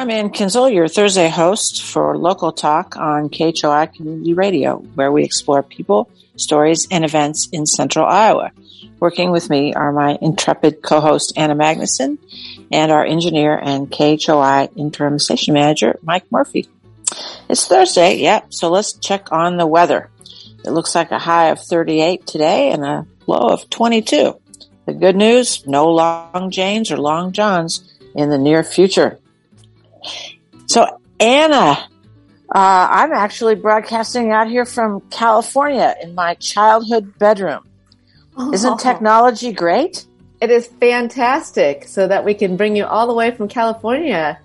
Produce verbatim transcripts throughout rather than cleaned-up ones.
I'm Ann Kinzel, your Thursday host for Local Talk on K H O I Community Radio, where we explore people, stories, and events in Central Iowa. Working with me are my intrepid co-host, Anna Magnuson, and our engineer and K H O I interim station manager, Mike Murphy. It's Thursday, yep, so let's check on the weather. It looks like a high of thirty-eight today and a low of twenty-two. The good news, no long Janes or long Johns in the near future. So, Anna, uh, I'm actually broadcasting out here from California in my childhood bedroom. Oh. Isn't technology great? It is fantastic, so that we can bring you all the way from California.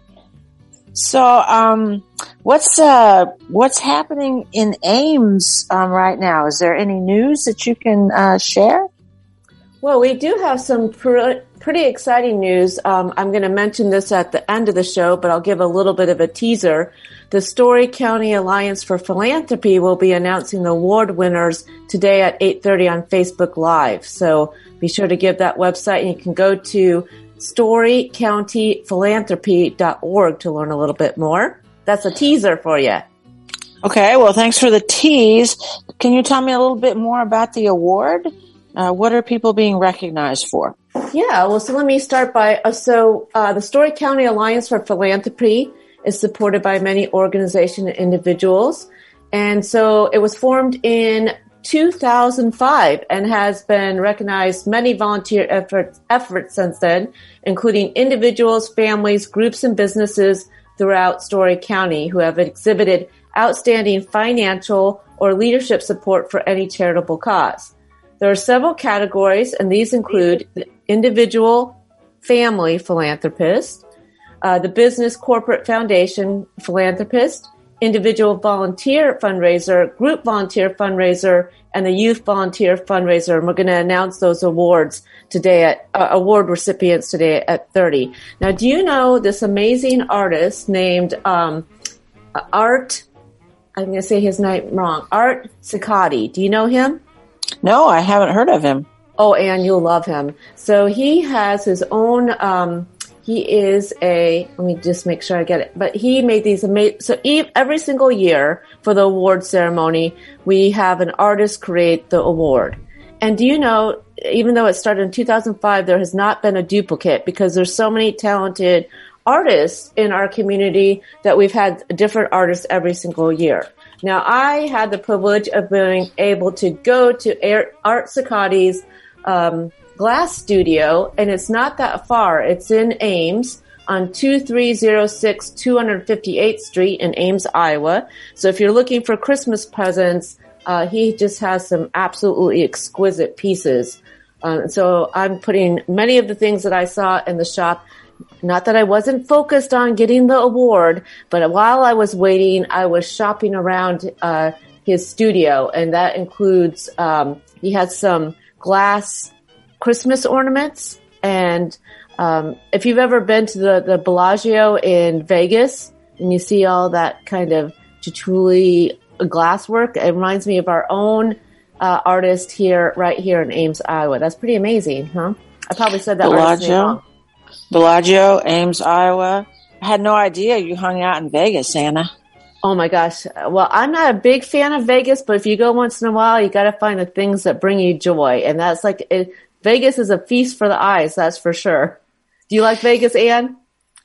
So, um, what's uh, what's happening in Ames um, right now? Is there any news that you can uh, share? Well, we do have some pr- pretty exciting news. Um, I'm going to mention this at the end of the show, but I'll give a little bit of a teaser. The Story County Alliance for Philanthropy will be announcing the award winners today at eight thirty on Facebook Live. So be sure to give that website, and you can go to story county philanthropy dot org to learn a little bit more. That's a teaser for you. Okay, well, thanks for the tease. Can you tell me a little bit more about the award? Uh, what are people being recognized for? Yeah, well, so let me start by, uh, so uh, the Story County Alliance for Philanthropy is supported by many organizations and individuals. And so it was formed in two thousand five and has been recognized many volunteer efforts, efforts since then, including individuals, families, groups, and businesses throughout Story County who have exhibited outstanding financial or leadership support for any charitable cause. There are several categories, and these include the individual family philanthropist, uh, the business corporate foundation philanthropist, individual volunteer fundraiser, group volunteer fundraiser, and the youth volunteer fundraiser. And we're going to announce those awards today at uh, award recipients today at thirty. Now, do you know this amazing artist named um, Art? I'm going to say his name wrong. Art Ceccatti. Do you know him? No, I haven't heard of him. Oh, and you'll love him. So he has his own, um, he is a, let me just make sure I get it, but he made these amazing, so every single year for the award ceremony, we have an artist create the award. And do you know, even though it started in two thousand five, there has not been a duplicate because there's so many talented artists in our community that we've had different artists every single year. Now, I had the privilege of being able to go to Art Ceccatti's um, glass studio, and it's not that far. It's in Ames on two three oh six two fifty-eighth Street in Ames, Iowa. So if you're looking for Christmas presents, uh, he just has some absolutely exquisite pieces. Um, so I'm putting many of the things that I saw in the shop. Not that I wasn't focused on getting the award, but while I was waiting, I was shopping around uh, his studio, and that includes um, he has some glass Christmas ornaments. And um, if you've ever been to the, the Bellagio in Vegas and you see all that kind of Chichuli glasswork, it reminds me of our own uh, artist here, right here in Ames, Iowa. That's pretty amazing, huh? I probably said that artist's name wrong. Bellagio, Ames, Iowa. I had no idea you hung out in Vegas, Anna. Oh my gosh. Well, I'm not a big fan of Vegas, but if you go once in a while, you got to find the things that bring you joy. And that's like, it, Vegas is a feast for the eyes, that's for sure. Do you like Vegas, Ann?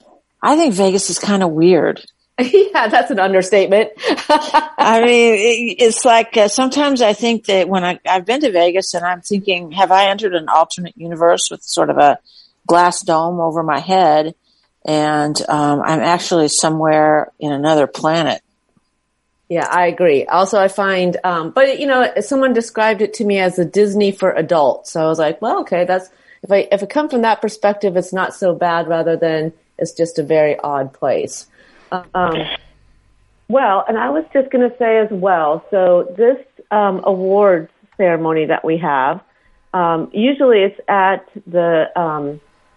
I think Vegas is kind of weird. Yeah, that's an understatement. I mean, it, it's like uh, sometimes I think that when I, I've been to Vegas and I'm thinking, have I entered an alternate universe with sort of a glass dome over my head, and um, I'm actually somewhere in another planet. Yeah, I agree. Also, I find, um, but you know, someone described it to me as a Disney for adults. So I was like, well, okay, that's if I if it come from that perspective, it's not so bad. Rather than it's just a very odd place. Um, well, and I was just going to say as well. So this um, awards ceremony that we have, um, usually it's at the um,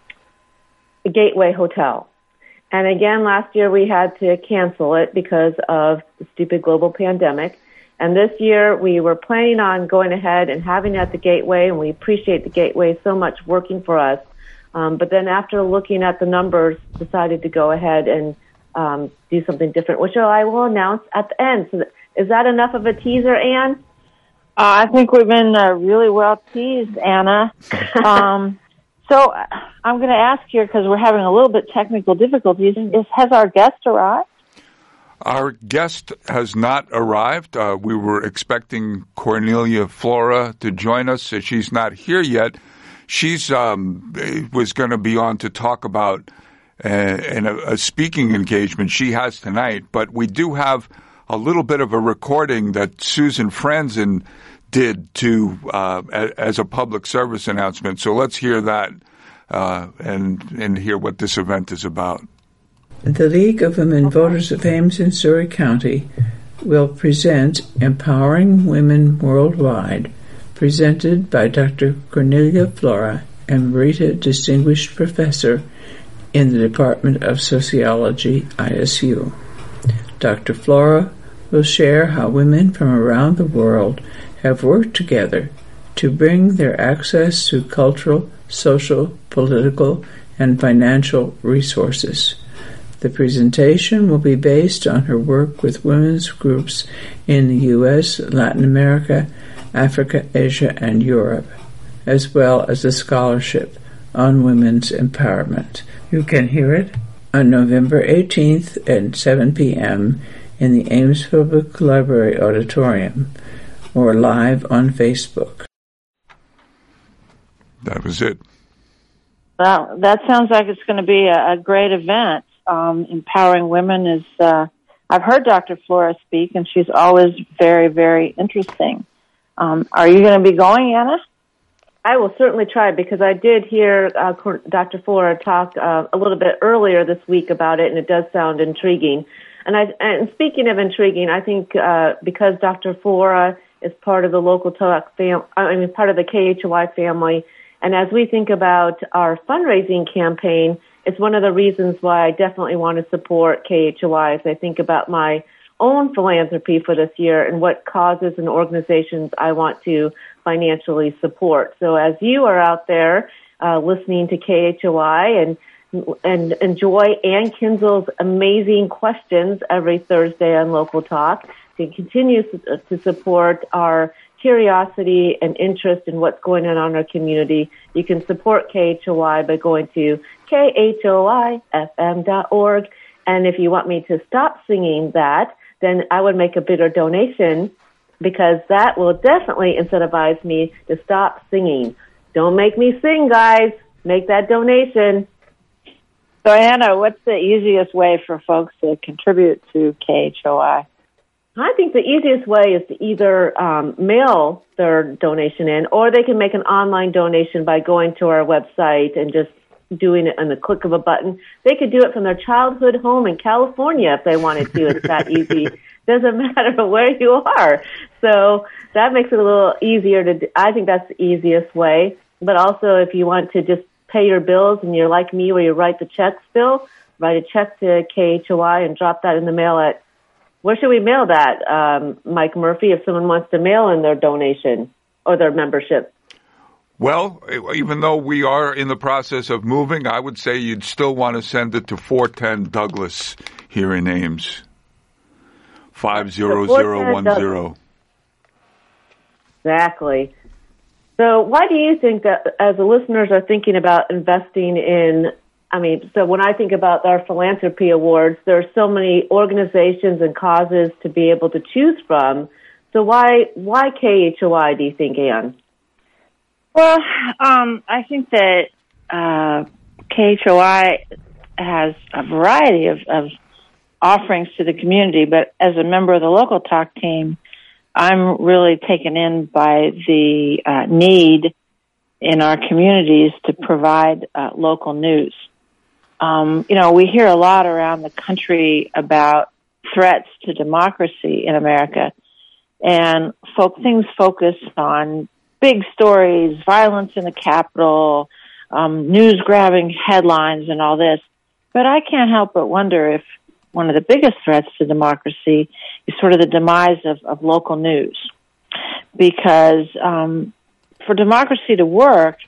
Gateway Hotel. And again, last year we had to cancel it because of the stupid global pandemic. And this year we were planning on going ahead and having it at the Gateway, and we appreciate the Gateway so much working for us Um, but then after looking at the numbers, decided to go ahead and um, do something different, which I will announce at the end. So is that enough of a teaser, Ann? Uh, I think we've been uh, really well teased, Anna. um, so I'm going to ask here, because we're having a little bit technical difficulties, is, has our guest arrived? Our guest has not arrived. Uh, we were expecting Cornelia Flora to join us. She's not here yet. She's um, was going to be on to talk about uh, in a, a speaking engagement she has tonight. But we do have a little bit of a recording that Susan Franzen did to uh, as a public service announcement. So let's hear that uh, and and hear what this event is about. The League of Women Voters of Ames in Surry County will present Empowering Women Worldwide, presented by Doctor Cornelia Flora, Emerita Distinguished Professor in the Department of Sociology, I S U. Doctor Flora will share how women from around the world have worked together to bring their access to cultural, social, political, and financial resources. The presentation will be based on her work with women's groups in the U S, Latin America, Africa, Asia, and Europe, as well as a scholarship on women's empowerment. You can hear it on November eighteenth at seven p.m. in the Ames Public Library Auditorium, or live on Facebook. That was it. Well, that sounds like it's going to be a, a great event. Um, empowering women is, uh, I've heard Doctor Flora speak, and she's always very, very interesting. Um, are you going to be going, Anna? I will certainly try, because I did hear uh, Doctor Flora talk uh, a little bit earlier this week about it, and it does sound intriguing. And, I, and speaking of intriguing, I think uh, because Doctor Flora is part of the local talk fam- I mean, part of the K H O I family, and as we think about our fundraising campaign, it's one of the reasons why I definitely want to support K H O I as I think about my own philanthropy for this year and what causes and organizations I want to financially support. So as you are out there uh, listening to K H O I and and enjoy Ann Kinzel's amazing questions every Thursday on Local Talk, to continue to support our curiosity and interest in what's going on in our community, you can support K H O I by going to K H O I F M dot org. And if you want me to stop singing that, then I would make a bigger donation, because that will definitely incentivize me to stop singing. Don't make me sing, guys. Make that donation. So, Anna, what's the easiest way for folks to contribute to K H O I? I think the easiest way is to either um, mail their donation in, or they can make an online donation by going to our website and just doing it on the click of a button. They could do it from their childhood home in California if they wanted to. It's that easy. Doesn't matter where you are. So that makes it a little easier to do. I think that's the easiest way. But also, if you want to just pay your bills and you're like me where you write the check still, write a check to K H O I and drop that in the mail at, where should we mail that, um, Mike Murphy, if someone wants to mail in their donation or their membership? Well, even though we are in the process of moving, I would say you'd still want to send it to four ten Douglas here in Ames. five zero zero one zero. Exactly. So why do you think that, as the listeners are thinking about investing in, I mean, so when I think about our philanthropy awards, there are so many organizations and causes to be able to choose from. So why why K H O I, do you think, Ann? Well, um, I think that uh, K H O I has a variety of, of offerings to the community, but as a member of the Local Talk team, I'm really taken in by the uh, need in our communities to provide uh, local news. Um, you know, we hear a lot around the country about threats to democracy in America, and folk, things focus on big stories, violence in the Capitol, um, news-grabbing headlines and all this. But I can't help but wonder if one of the biggest threats to democracy is sort of the demise of, of local news. Because um, for democracy to work,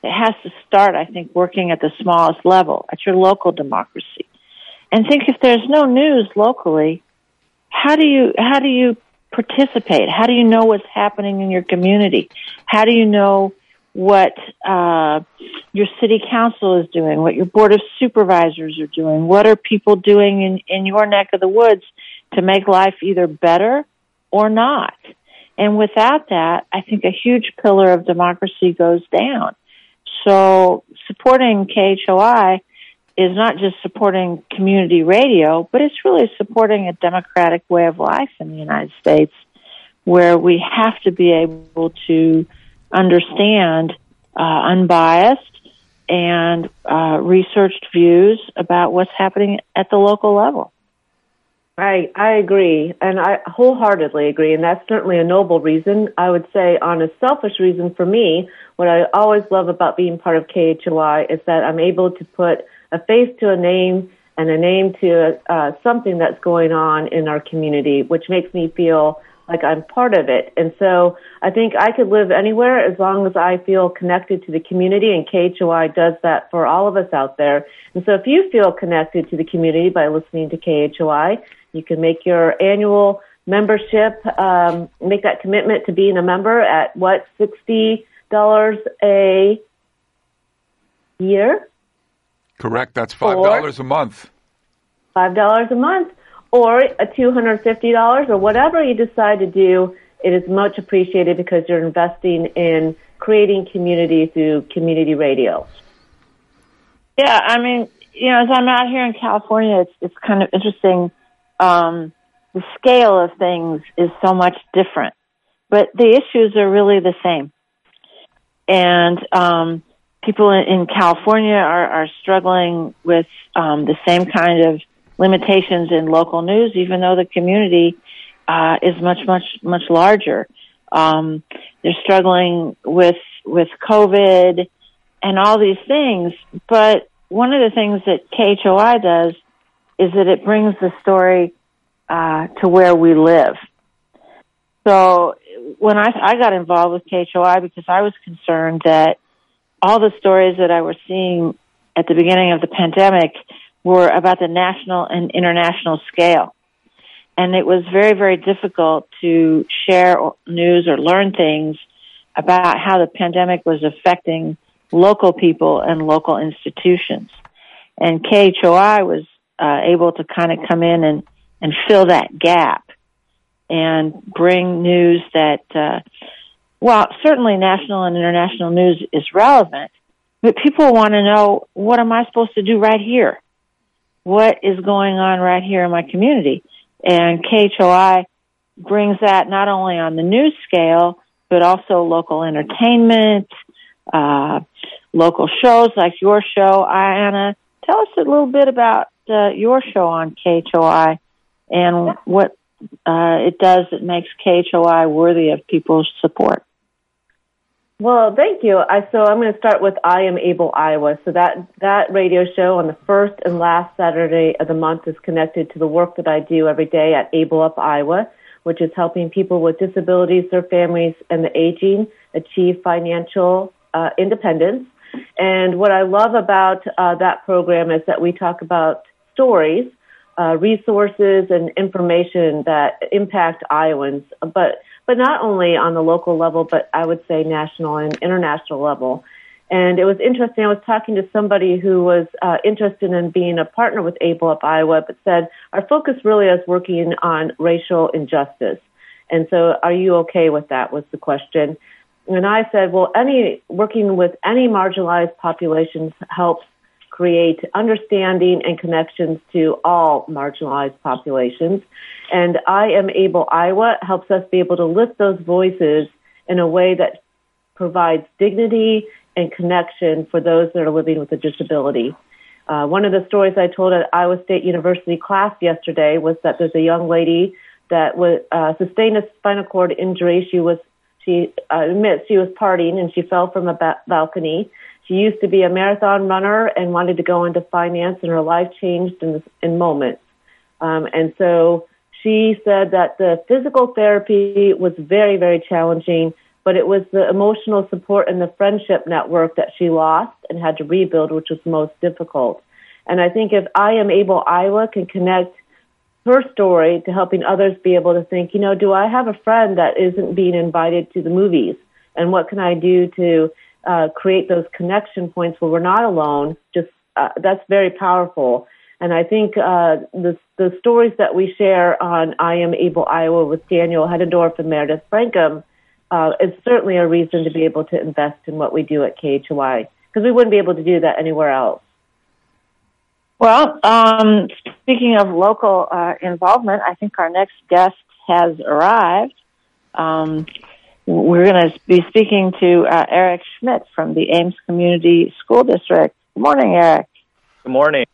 it has to start, I think, working at the smallest level, at your local democracy. And think if there's no news locally, how do you, how do you participate? How do you know what's happening in your community? How do you know what uh, your city council is doing, what your board of supervisors are doing? What are people doing in, in your neck of the woods to make life either better or not? And without that, I think a huge pillar of democracy goes down. So supporting K H O I is not just supporting community radio, but it's really supporting a democratic way of life in the United States, where we have to be able to understand uh, unbiased and uh, researched views about what's happening at the local level. I, I agree, and I wholeheartedly agree, and that's certainly a noble reason. I would say on a selfish reason for me, what I always love about being part of K H O I is that I'm able to put a face to a name and a name to uh, something that's going on in our community, which makes me feel like I'm part of it. And so I think I could live anywhere as long as I feel connected to the community, and K H O I does that for all of us out there. And so if you feel connected to the community by listening to K H O I, you can make your annual membership, um, make that commitment to being a member at what, sixty dollars a year? Correct. That's five dollars a month. five dollars a month, or a two hundred fifty dollars, or whatever you decide to do. It is much appreciated because you're investing in creating community through community radio. Yeah, I mean, you know, as I'm out here in California, it's it's kind of interesting. Um, the scale of things is so much different, but the issues are really the same. And um, people in, in California are, are struggling with um, the same kind of limitations in local news, even though the community uh, is much, much, much larger. Um, they're struggling with with COVID and all these things, but one of the things that K H O I does is that it brings the story uh, to where we live. So when I, I got involved with K H O I because I was concerned that all the stories that I was seeing at the beginning of the pandemic were about the national and international scale. And it was very, very difficult to share news or learn things about how the pandemic was affecting local people and local institutions. And K H O I was uh, able to kind of come in and, and fill that gap and bring news that, uh, well, certainly national and international news is relevant, but people want to know, what am I supposed to do right here? What is going on right here in my community? And K H O I brings that not only on the news scale, but also local entertainment, uh, local shows like your show. Anna, tell us a little bit about uh, your show on K H O I and what uh, it does that makes K H O I worthy of people's support. Well, thank you. I, so I'm going to start with I Am Able Iowa. So that, that radio show on the first and last Saturday of the month is connected to the work that I do every day at Able Up Iowa, which is helping people with disabilities, their families, and the aging achieve financial uh, independence. And what I love about uh, that program is that we talk about stories, uh, resources, and information that impact Iowans, but but not only on the local level, but I would say national and international level. And it was interesting. I was talking to somebody who was uh, interested in being a partner with Able Up Iowa, but said, our focus really is working on racial injustice. And so are you okay with that, was the question. And I said, well, any working with any marginalized populations helps create understanding and connections to all marginalized populations. And I Am Able Iowa helps us be able to lift those voices in a way that provides dignity and connection for those that are living with a disability. Uh, one of the stories I told at Iowa State University class yesterday was that there's a young lady that was, uh, sustained a spinal cord injury. She was, she uh, admits she was partying and she fell from a ba- balcony. She used to be a marathon runner and wanted to go into finance, and her life changed in, in moments. Um, and so she said that the physical therapy was very, very challenging, but it was the emotional support and the friendship network that she lost and had to rebuild, which was most difficult. And I think if I Am Able Iowa can connect her story to helping others be able to think, you know, do I have a friend that isn't being invited to the movies? And what can I do to uh, create those connection points where we're not alone? Just uh, that's very powerful. And I think uh, the, the stories that we share on I Am Able Iowa with Daniel Hedendorf and Meredith Frankham uh, is certainly a reason to be able to invest in what we do at K H O I, because we wouldn't be able to do that anywhere else. Well, um, speaking of local uh, involvement, I think our next guest has arrived. Um, we're going to be speaking to uh, Eric Schmidt from the Ames Community School District. Good morning, Eric. Good morning.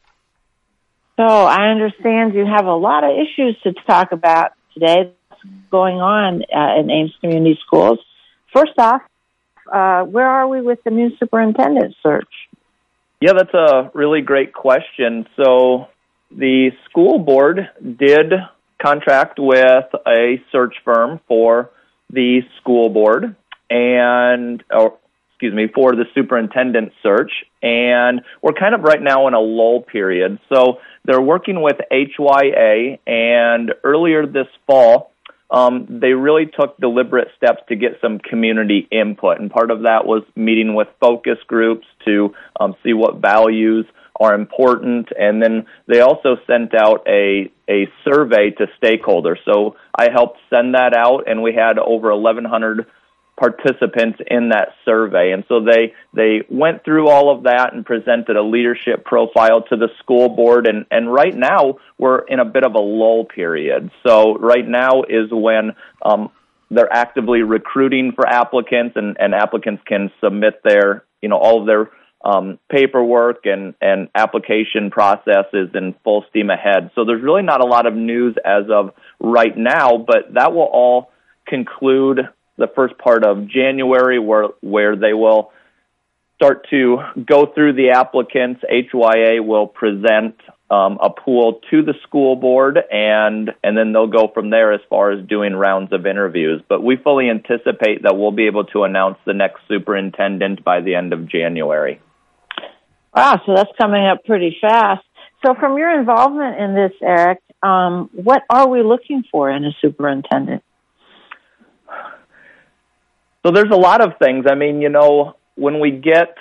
So I understand you have a lot of issues to talk about today that's going on uh, in Ames Community Schools. First off, uh, where are we with the new superintendent search? Yeah, that's a really great question. So the school board did contract with a search firm for the school board and, or, excuse me, for the superintendent search. And we're kind of right now in a lull period. So they're working with H Y A, and earlier this fall, um, they really took deliberate steps to get some community input. And part of that was meeting with focus groups to um, see what values are important. And then they also sent out a, a survey to stakeholders. So I helped send that out, and we had over eleven hundred participants in that survey. And so they they went through all of that and presented a leadership profile to the school board. And, and right now, we're in a bit of a lull period. So right now is when um, they're actively recruiting for applicants, and, and applicants can submit their, you know, all of their um, paperwork and, and application processes in full steam ahead. So there's really not a lot of news as of right now, but that will all conclude the first part of January, where where they will start to go through the applicants. H Y A will present um, a pool to the school board, and and then they'll go from there as far as doing rounds of interviews. But we fully anticipate that we'll be able to announce the next superintendent by the end of January. Wow, so that's coming up pretty fast. So from your involvement in this, Eric, um, what are we looking for in a superintendent? So there's a lot of things. I mean, you know, when we get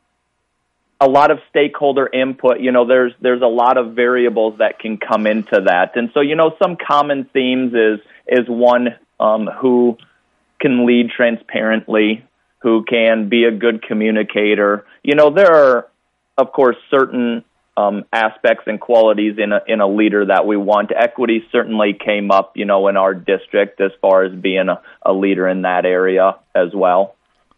a lot of stakeholder input, you know, there's there's a lot of variables that can come into that. And so, you know, some common themes is is one um, who can lead transparently, who can be a good communicator. You know, there are, of course, certain Um, aspects and qualities in a, in a leader that we want. Equity certainly came up, you know, in our district as far as being a, a leader in that area as well.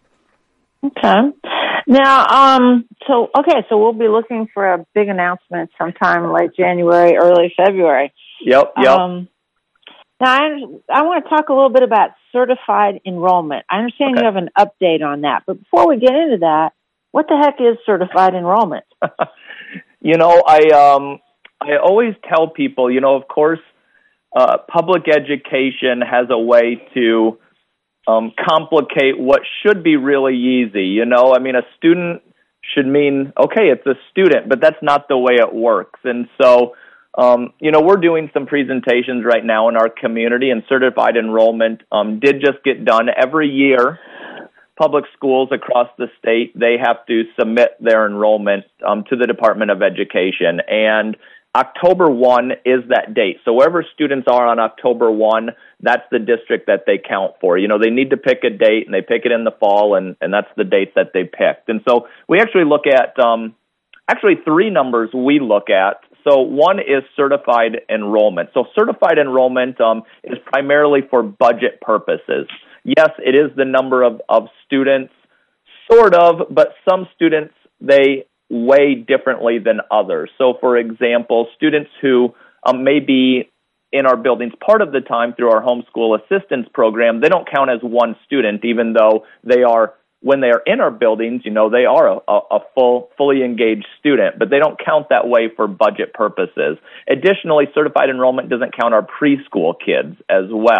Okay. Now, um, so, okay, so we'll be looking for a big announcement sometime late January, early February. Yep, yep. Um, now, I, I want to talk a little bit about certified enrollment. I understand okay. You have an update on that, but before we get into that, what the heck is certified enrollment? You know, I um, I always tell people, you know, of course, uh, public education has a way to um, complicate what should be really easy. You know, I mean, a student should mean, okay, it's a student, but that's not the way it works. And so, um, you know, we're doing some presentations right now in our community, and certified enrollment um, did just get done. Every year, public schools across the state, they have to submit their enrollment um, to the Department of Education. And October first is that date. So wherever students are on October first, that's the district that they count for. You know, they need to pick a date, and they pick it in the fall, and, and that's the date that they picked. And so we actually look at, um, actually three numbers we look at. So one is certified enrollment. So certified enrollment um, is primarily for budget purposes. Yes, it is the number of, of students, sort of, but some students, they weigh differently than others. So, for example, students who um, may be in our buildings part of the time through our homeschool assistance program, they don't count as one student, even though they are, when they are in our buildings, you know, they are a, a full, fully engaged student, but they don't count that way for budget purposes. Additionally, certified enrollment doesn't count our preschool kids as well.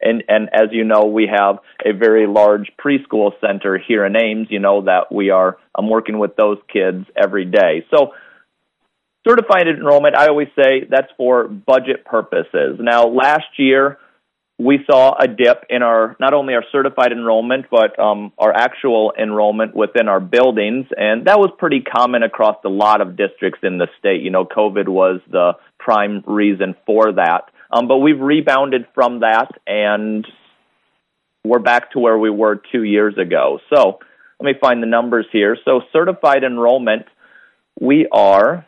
and, and as you know, we have a very large preschool center here in Ames, you know, that we are I'm working with those kids every day. So certified enrollment, I always say that's for budget purposes. Now, last year, we saw a dip in our, not only our certified enrollment, but um, our actual enrollment within our buildings. And that was pretty common across a lot of districts in the state. You know, COVID was the prime reason for that. Um, but we've rebounded from that, and we're back to where we were two years ago. So let me find the numbers here. So certified enrollment, we are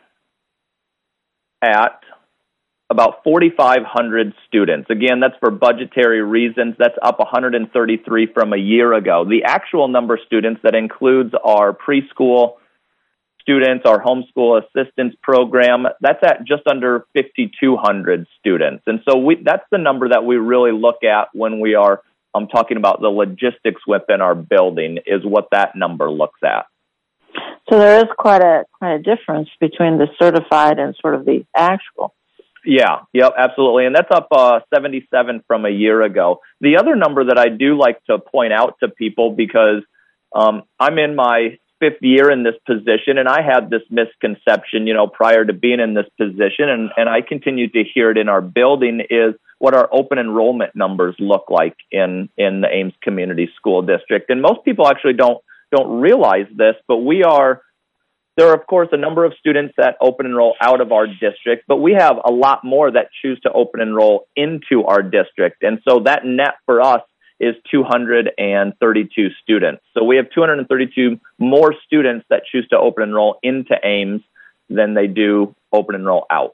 at about forty-five hundred students. Again, that's for budgetary reasons. That's up one hundred thirty-three from a year ago. The actual number of students, that includes our preschool students, our homeschool assistance program, that's at just under fifty-two hundred students. And so we, that's the number that we really look at when we are um, talking about the logistics within our building, is what that number looks at. So there is quite a quite a difference between the certified and sort of the actual. Yeah, yep, absolutely. And that's up uh, seventy-seven from a year ago. The other number that I do like to point out to people, because um, I'm in my fifth year in this position, and I had this misconception, you know, prior to being in this position, and, and I continue to hear it in our building, is what our open enrollment numbers look like in, in the Ames Community School District. And most people actually don't don't realize this, but we are There are, of course, a number of students that open enroll out of our district, but we have a lot more that choose to open enroll into our district. And so that net for us is two hundred thirty-two students. So we have two hundred thirty-two more students that choose to open enroll into Ames than they do open enroll out.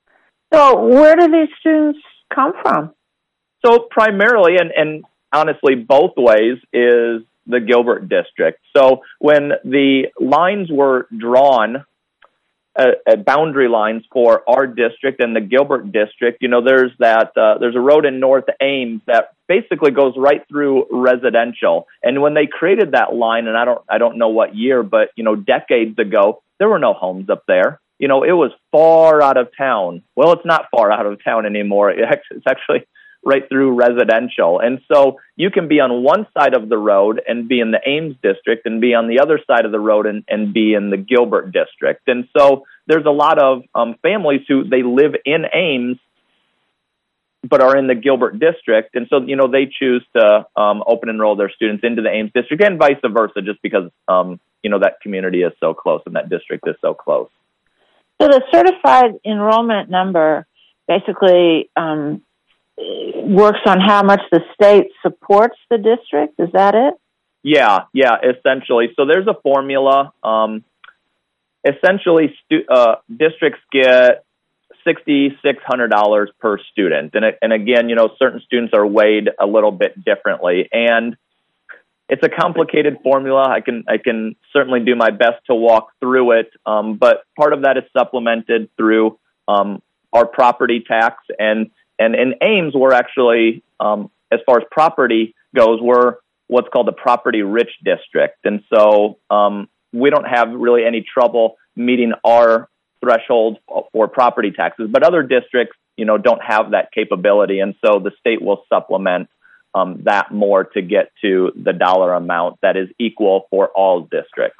So where do these students come from? So primarily, and, and honestly, both ways, is the Gilbert district. So when the lines were drawn, uh, uh, boundary lines for our district and the Gilbert district, you know, there's that, uh, there's a road in North Ames that basically goes right through residential. And when they created that line, and I don't, I don't know what year, but, you know, decades ago, there were no homes up there. You know, it was far out of town. Well, it's not far out of town anymore. It's actually right through residential. And so you can be on one side of the road and be in the Ames district, and be on the other side of the road and, and be in the Gilbert district. And so there's a lot of um, families who, they live in Ames, but are in the Gilbert district. And so, you know, they choose to um, open enroll their students into the Ames district, and vice versa, just because, um, you know, that community is so close and that district is so close. So the certified enrollment number basically um, works on how much the state supports the district. Is that it? Yeah, yeah, essentially. So there's a formula. Um, essentially, stu- uh, districts get six thousand six hundred dollars per student. And, it, and again, you know, certain students are weighed a little bit differently. And it's a complicated formula. I can I can certainly do my best to walk through it. Um, but part of that is supplemented through um, our property tax. And And in Ames, we're actually, um, as far as property goes, we're what's called a property-rich district. And so um, we don't have really any trouble meeting our threshold for property taxes. But other districts, you know, don't have that capability. And so the state will supplement um, that more to get to the dollar amount that is equal for all districts.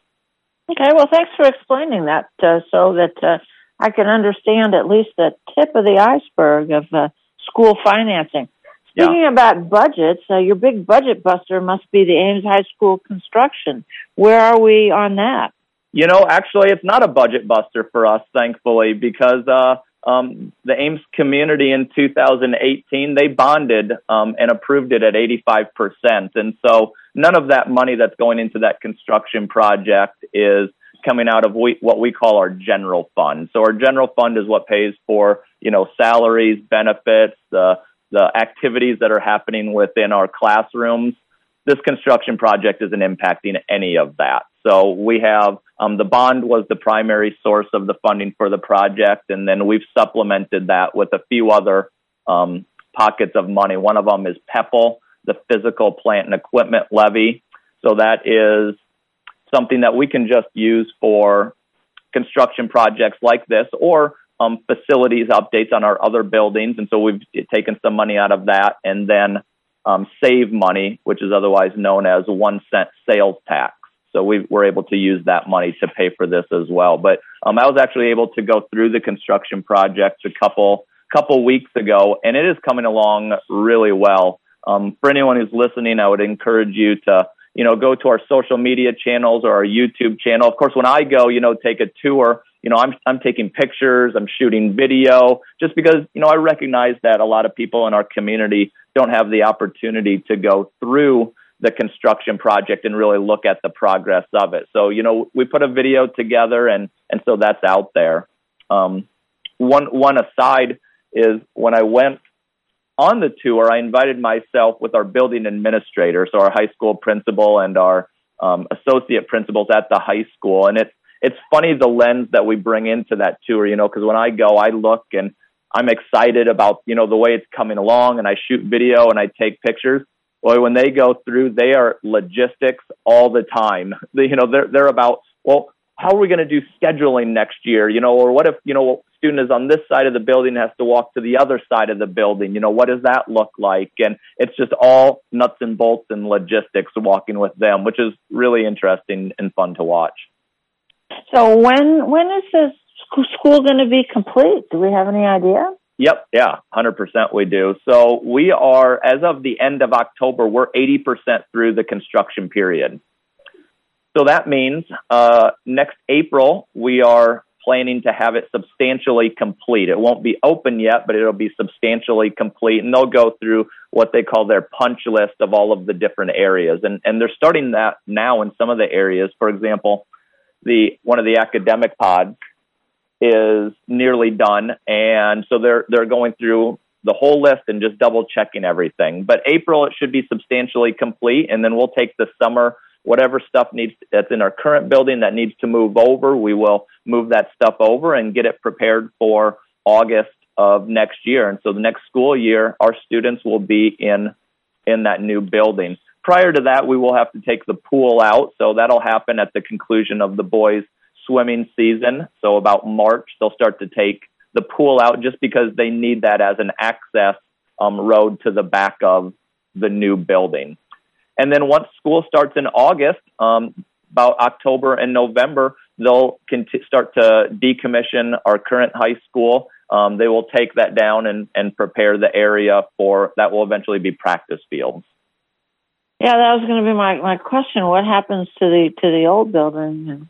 Okay, well, thanks for explaining that uh, so that uh, I can understand at least the tip of the iceberg of uh, school financing. Speaking yeah. about budgets, uh, your big budget buster must be the Ames High School construction. Where are we on that? You know, actually, it's not a budget buster for us, thankfully, because uh, um, the Ames community in two thousand eighteen, they bonded um, and approved it at eighty-five percent. And so none of that money that's going into that construction project is coming out of we, what we call our general fund. So our general fund is what pays for, you know, salaries, benefits, the the activities that are happening within our classrooms. This construction project isn't impacting any of that. So we have um, the bond was the primary source of the funding for the project, and then we've supplemented that with a few other um, pockets of money. One of them is PEPL, the Physical Plant and Equipment Levy. So that is something that we can just use for construction projects like this, or um, facilities updates on our other buildings. And so we've taken some money out of that and then um, save money, which is otherwise known as one cent sales tax. So we were able to use that money to pay for this as well. But um, I was actually able to go through the construction project a couple couple weeks ago, and it is coming along really well. Um, for anyone who's listening, I would encourage you to, you know, go to our social media channels or our YouTube channel. Of course, when I go, you know, take a tour, you know, I'm I'm taking pictures, I'm shooting video, just because, you know, I recognize that a lot of people in our community don't have the opportunity to go through the construction project and really look at the progress of it. So, you know, we put a video together, and and so that's out there. Um, one one aside is when I went on the tour, I invited myself with our building administrator, so our high school principal and our um, associate principals at the high school. And it's it's funny the lens that we bring into that tour, you know, because when I go, I look and I'm excited about, you know, the way it's coming along, and I shoot video and I take pictures. Well, when they go through, they are logistics all the time. They, you know, they're they're about, well, how are we going to do scheduling next year? You know, or what if, you know, student is on this side of the building and has to walk to the other side of the building? You know, what does that look like? And it's just all nuts and bolts and logistics walking with them, which is really interesting and fun to watch. So when when is this school going to be complete? Do we have any idea? Yep, yeah, one hundred percent we do. So we are, as of the end of October, we're eighty percent through the construction period. So that means uh, next April, we are planning to have it substantially complete. It won't be open yet, but it'll be substantially complete. And they'll go through what they call their punch list of all of the different areas. And, and they're starting that now in some of the areas. For example, the one of the academic pods is nearly done. And so they're they're going through the whole list and just double checking everything. But April, it should be substantially complete. And then we'll take the summer, whatever stuff needs that's in our current building that needs to move over, we will move that stuff over and get it prepared for August of next year. And so the next school year, our students will be in in that new building. Prior to that, we will have to take the pool out. So that'll happen at the conclusion of the boys' swimming season. So about March, they'll start to take the pool out just because they need that as an access um, road to the back of the new building. And then once school starts in August, um, about October and November, they'll cont- start to decommission our current high school. Um, they will take that down and, and prepare the area for that will eventually be practice fields. Yeah, that was going to be my, my question. What happens to the to the old building, and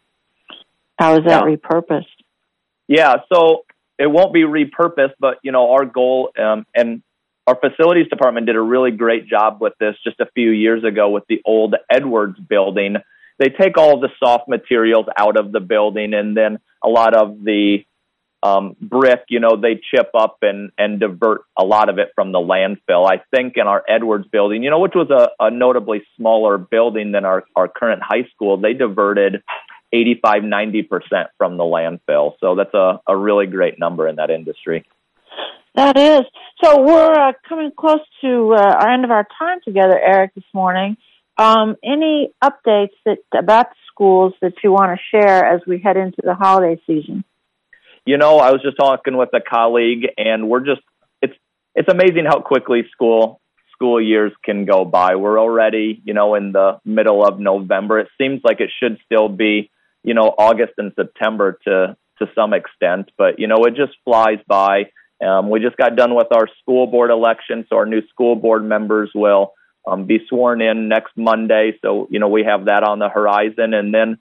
how is that yeah. repurposed? Yeah, so it won't be repurposed, but you know our goal um, and our facilities department did a really great job with this just a few years ago with the old Edwards building. They take all of the soft materials out of the building, and then a lot of the um, brick, you know, they chip up and, and divert a lot of it from the landfill. I think in our Edwards building, you know, which was a, a notably smaller building than our, our current high school, they diverted eighty-five, ninety percent from the landfill. So that's a, a really great number in that industry. That is. So we're uh, coming close to uh, our end of our time together, Eric, this morning. Um, any updates that about the schools that you want to share as we head into the holiday season? You know, I was just talking with a colleague, and we're just, it's it's amazing how quickly school school years can go by. We're already, you know, in the middle of November. It seems like it should still be, you know, August and September to, to some extent, but, you know, it just flies by. Um, we just got done with our school board election, so our new school board members will um, be sworn in next Monday. So, you know, we have that on the horizon. And then,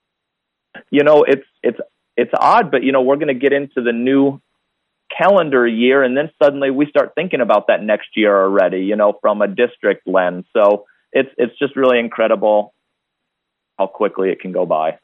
you know, it's it's it's odd, but, you know, we're going to get into the new calendar year, and then suddenly we start thinking about that next year already, you know, from a district lens. So it's it's just really incredible how quickly it can go by.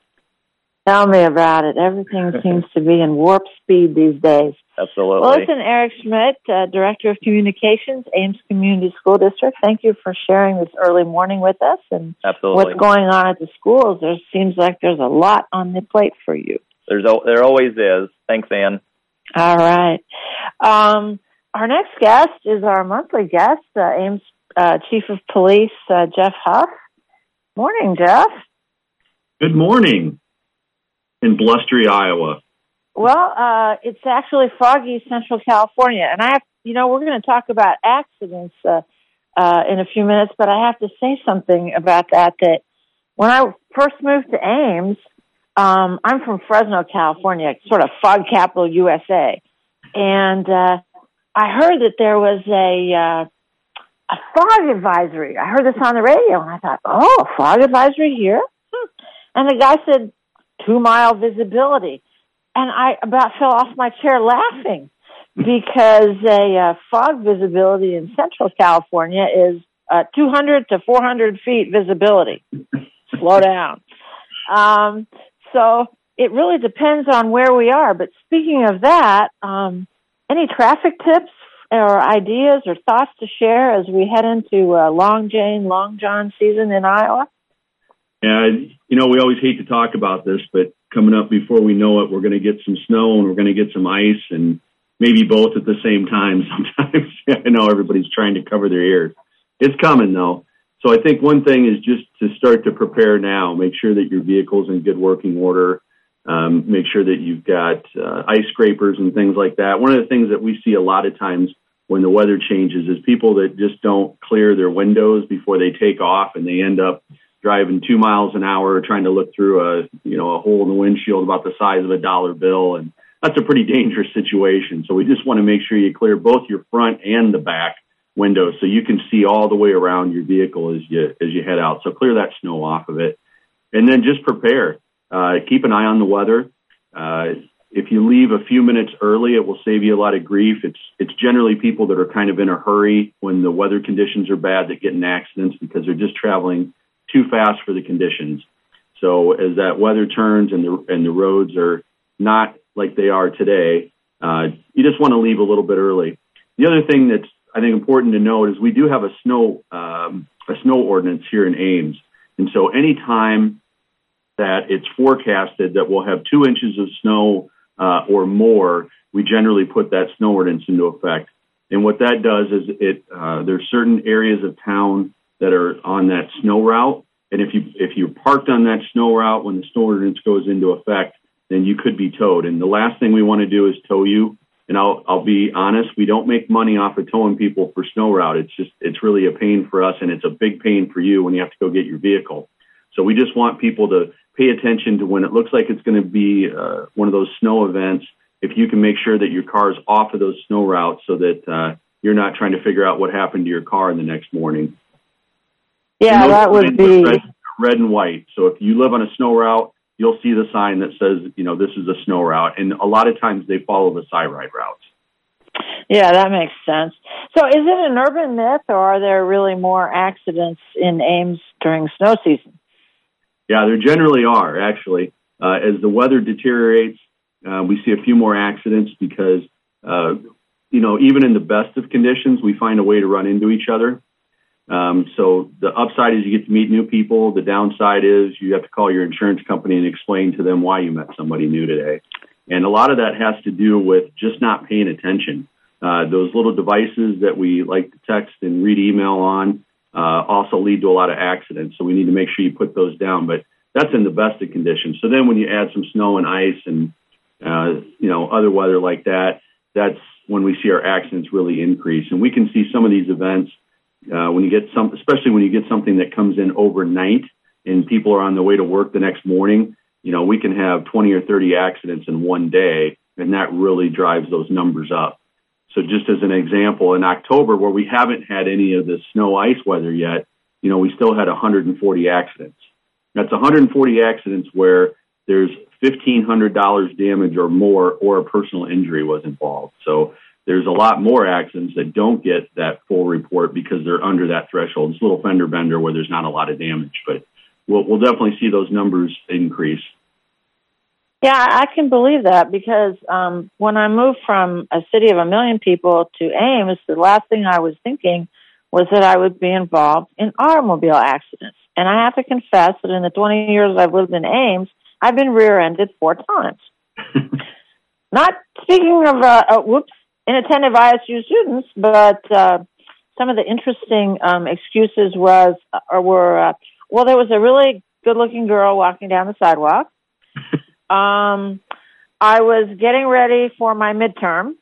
Tell me about it. Everything seems to be in warp speed these days. Absolutely. Well, listen, Eric Schmidt, uh, Director of Communications, Ames Community School District, thank you for sharing this early morning with us and Absolutely. What's going on at the schools. There seems like there's a lot on the plate for you. There's There always is. Thanks, Ann. All right. Um, our next guest is our monthly guest, uh, Ames uh, Chief of Police, uh, Jeff Huff. Morning, Jeff. Good morning in blustery Iowa. Well, uh, it's actually foggy Central California. And I have, you know, we're going to talk about accidents uh, uh, in a few minutes, but I have to say something about that, that when I first moved to Ames, um, I'm from Fresno, California, sort of fog capital U S A. And uh, I heard that there was a, uh, a fog advisory. I heard this on the radio, and I thought, oh, a fog advisory here? Hmm. And the guy said, two-mile visibility. And I about fell off my chair laughing because a uh, fog visibility in Central California is uh, two hundred to four hundred feet visibility. Slow down. Um, so it really depends on where we are. But speaking of that, um, any traffic tips or ideas or thoughts to share as we head into uh, Long Jane, Long John season in Iowa? Yeah, you know, we always hate to talk about this, but coming up before we know it, we're going to get some snow and we're going to get some ice and maybe both at the same time sometimes. I know everybody's trying to cover their ears. It's coming, though. So I think one thing is just to start to prepare now. Make sure that your vehicle's in good working order. Um, make sure that you've got uh, ice scrapers and things like that. One of the things that we see a lot of times when the weather changes is people that just don't clear their windows before they take off, and they end up driving two miles an hour trying to look through a, you know, a hole in the windshield about the size of a dollar bill. And that's a pretty dangerous situation. So we just want to make sure you clear both your front and the back windows so you can see all the way around your vehicle as you, as you head out. So clear that snow off of it. And then just prepare. Uh, keep an eye on the weather. Uh, if you leave a few minutes early, it will save you a lot of grief. It's, it's generally people that are kind of in a hurry when the weather conditions are bad that get in accidents because they're just traveling too fast for the conditions. So as that weather turns and the and the roads are not like they are today, uh, you just want to leave a little bit early. The other thing that's I think important to note is we do have a snow um, a snow ordinance here in Ames, and so any time that it's forecasted that we'll have two inches of snow uh, or more, we generally put that snow ordinance into effect. And what that does is it uh, there's certain areas of town that are on that snow route. And if you if you're parked on that snow route when the snow ordinance goes into effect, then you could be towed. And the last thing we want to do is tow you. And I'll I'll be honest, we don't make money off of towing people for snow route. It's just it's really a pain for us, and it's a big pain for you when you have to go get your vehicle. So we just want people to pay attention to when it looks like it's going to be uh, one of those snow events. If you can make sure that your car's off of those snow routes so that uh, you're not trying to figure out what happened to your car in the next morning. Yeah, that would be red, red and white. So if you live on a snow route, you'll see the sign that says, you know, this is a snow route. And a lot of times they follow the side-ride routes. Yeah, that makes sense. So is it an urban myth, or are there really more accidents in Ames during snow season? Yeah, there generally are, actually. Uh, as the weather deteriorates, uh, we see a few more accidents because, uh, you know, even in the best of conditions, we find a way to run into each other. Um, so the upside is you get to meet new people. The downside is you have to call your insurance company and explain to them why you met somebody new today. And a lot of that has to do with just not paying attention. Uh, those little devices that we like to text and read email on uh, also lead to a lot of accidents. So we need to make sure you put those down. But that's in the best of conditions. So then when you add some snow and ice and, uh, you know, other weather like that, that's when we see our accidents really increase. And we can see some of these events Uh, when you get some, especially when you get something that comes in overnight and people are on their way to work the next morning, you know, we can have twenty or thirty accidents in one day, and that really drives those numbers up. So just as an example, in October, where we haven't had any of the snow ice weather yet, you know, we still had one hundred forty accidents. That's one hundred forty accidents where there's fifteen hundred dollars damage or more, or a personal injury was involved. So there's a lot more accidents that don't get that full report because they're under that threshold. It's a little fender bender where there's not a lot of damage, but we'll, we'll definitely see those numbers increase. Yeah, I can believe that because um, when I moved from a city of a million people to Ames, the last thing I was thinking was that I would be involved in automobile accidents. And I have to confess that in the twenty years I've lived in Ames, I've been rear-ended four times. Not speaking of, uh, uh, whoops, inattentive I S U students, but uh, some of the interesting um, excuses was or were, uh, well, there was a really good-looking girl walking down the sidewalk. um, I was getting ready for my midterm.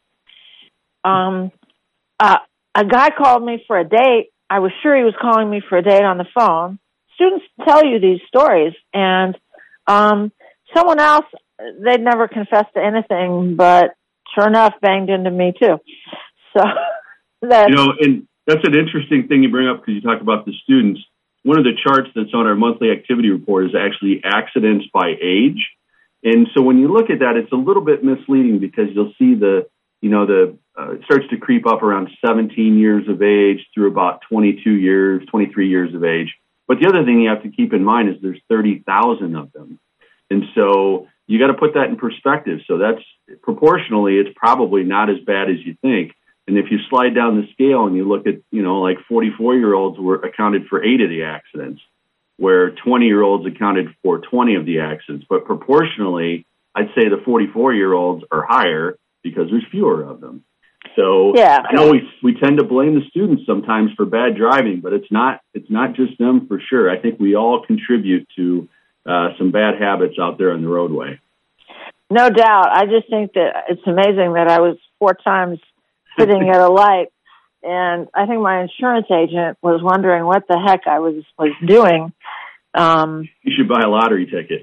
Um, uh, a guy called me for a date. I was sure he was calling me for a date on the phone. Students tell you these stories, and um, someone else, they'd never confessed to anything, but sure enough, banged into me too. So that you know, and that's an interesting thing you bring up because you talk about the students. One of the charts that's on our monthly activity report is actually accidents by age. And so when you look at that, it's a little bit misleading because you'll see the, you know, the, uh, it starts to creep up around seventeen years of age through about twenty-two years, twenty-three years of age. But the other thing you have to keep in mind is there's thirty thousand of them. And so you got to put that in perspective. So that's proportionally, it's probably not as bad as you think. And if you slide down the scale and you look at, you know, like forty-four year olds were accounted for eight of the accidents, where twenty year olds accounted for twenty of the accidents. But proportionally, I'd say the forty-four year olds are higher because there's fewer of them. So yeah. I know we, we tend to blame the students sometimes for bad driving, but it's not, it's not just them for sure. I think we all contribute to uh, some bad habits out there on the roadway. No doubt. I just think that it's amazing that I was four times sitting at a light, and I think my insurance agent was wondering what the heck I was was doing. Um, you should buy a lottery ticket.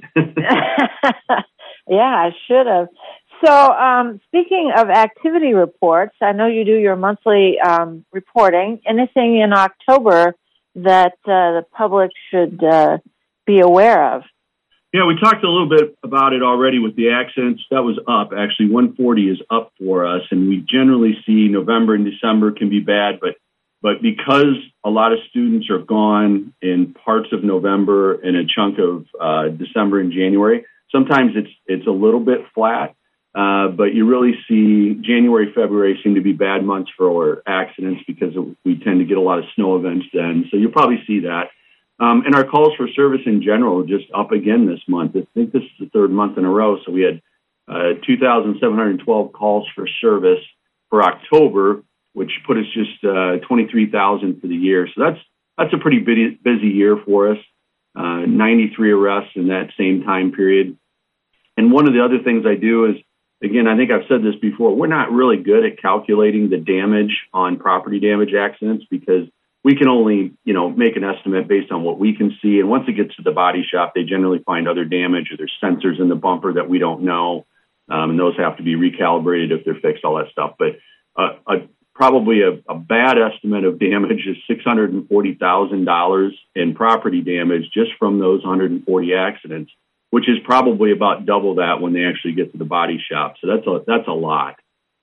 Yeah, I should have. So, um, speaking of activity reports, I know you do your monthly um, reporting. Anything in October that uh, the public should uh, be aware of? Yeah, we talked a little bit about it already with the accidents. That was up. Actually, one forty is up for us, and we generally see November and December can be bad, but but because a lot of students are gone in parts of November and a chunk of uh, December and January, sometimes it's it's a little bit flat, uh, but you really see January, February seem to be bad months for accidents because we tend to get a lot of snow events then. So you'll probably see that. Um, and our calls for service in general are just up again this month. I think this is the third month in a row. So we had uh, two thousand seven hundred twelve calls for service for October, which put us just uh, twenty-three thousand for the year. So that's that's a pretty busy, busy year for us. Uh, ninety-three arrests in that same time period. And one of the other things I do is, again, I think I've said this before, we're not really good at calculating the damage on property damage accidents because we can only, you know, make an estimate based on what we can see. And once it gets to the body shop, they generally find other damage or there's sensors in the bumper that we don't know. Um, and those have to be recalibrated if they're fixed, all that stuff. But uh, a, probably a, a bad estimate of damage is six hundred forty thousand dollars in property damage just from those one hundred forty accidents, which is probably about double that when they actually get to the body shop. So that's a, that's a lot.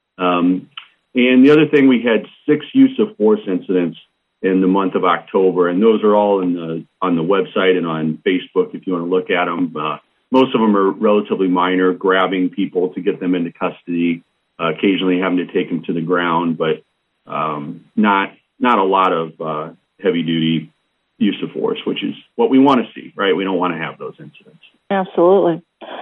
Um, and the other thing, we had six use of force incidents in the month of October, and those are all in the on the website and on Facebook if you want to look at them. Uh, most of them are relatively minor, grabbing people to get them into custody, uh, occasionally having to take them to the ground, but um, not not a lot of uh, heavy-duty use of force, which is what we want to see, right? We don't want to have those incidents. Absolutely.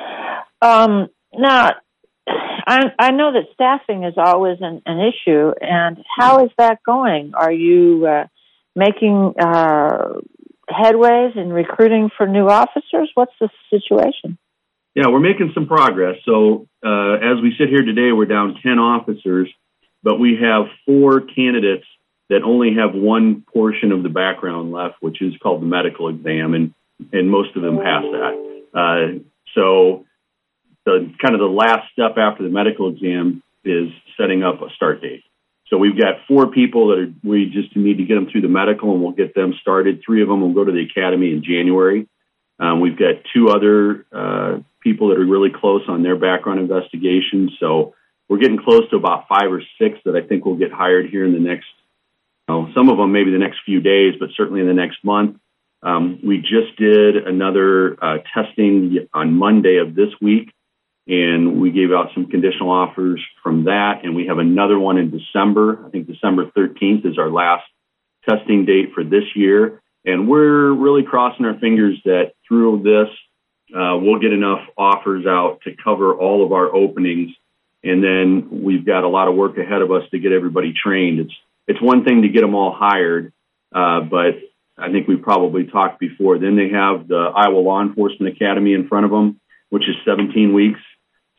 Um, now, I, I know that staffing is always an, an issue, and how is that going? Are you uh, making uh, headways in recruiting for new officers? What's the situation? Yeah, we're making some progress. So uh, as we sit here today, we're down ten officers, but we have four candidates that only have one portion of the background left, which is called the medical exam, and, and most of them pass that. Uh, so the kind of the last step after the medical exam is setting up a start date. So we've got four people that are, we just need to get them through the medical, and we'll get them started. Three of them will go to the academy in January. Um, we've got two other uh, people that are really close on their background investigations. So we're getting close to about five or six that I think will get hired here in the next, you know, some of them maybe the next few days, but certainly in the next month. Um, we just did another uh, testing on Monday of this week, and we gave out some conditional offers from that. And we have another one in December. I think December thirteenth is our last testing date for this year. And we're really crossing our fingers that through this, uh, we'll get enough offers out to cover all of our openings. And then we've got a lot of work ahead of us to get everybody trained. It's, it's one thing to get them all hired, uh, but I think we've probably talked before. Then they have the Iowa Law Enforcement Academy in front of them, which is seventeen weeks.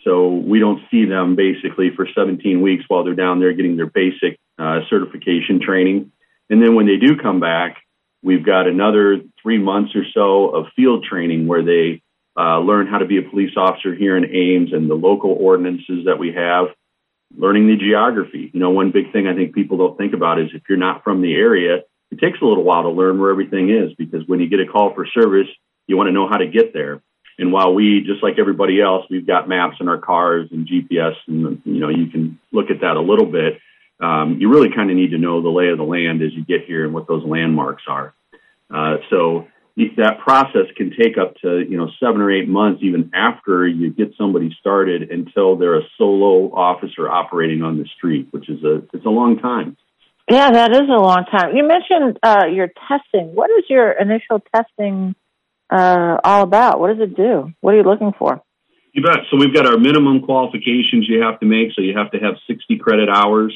So we don't see them basically for seventeen weeks while they're down there getting their basic uh, certification training. And then when they do come back, we've got another three months or so of field training where they uh, learn how to be a police officer here in Ames and the local ordinances that we have, learning the geography. You know, one big thing I think people don't think about is if you're not from the area, it takes a little while to learn where everything is, because when you get a call for service, you want to know how to get there. And while we, just like everybody else, we've got maps in our cars and G P S, and, you know, you can look at that a little bit. Um, you really kind of need to know the lay of the land as you get here and what those landmarks are. Uh, so that process can take up to, you know, seven or eight months, even after you get somebody started, until they're a solo officer operating on the street, which is a, it's a long time. Yeah, that is a long time. You mentioned uh, your testing. What is your initial testing uh, all about? What does it do? What are you looking for? You bet. So we've got our minimum qualifications you have to make. So you have to have sixty credit hours,